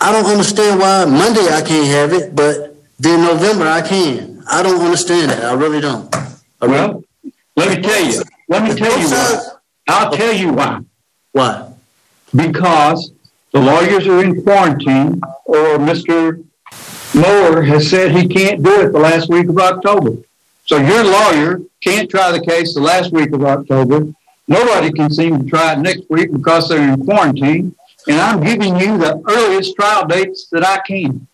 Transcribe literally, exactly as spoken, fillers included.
I don't understand why Monday I can't have it, but then November I can. I don't understand that. I really don't. I really Well, let me tell you. Let me tell you why. I'll tell you why. Why? Because the lawyers are in quarantine, or Mister Moore has said he can't do it the last week of October. So your lawyer can't try the case the last week of October. Nobody can seem to try it next week because they're in quarantine. And I'm giving you the earliest trial dates that I can.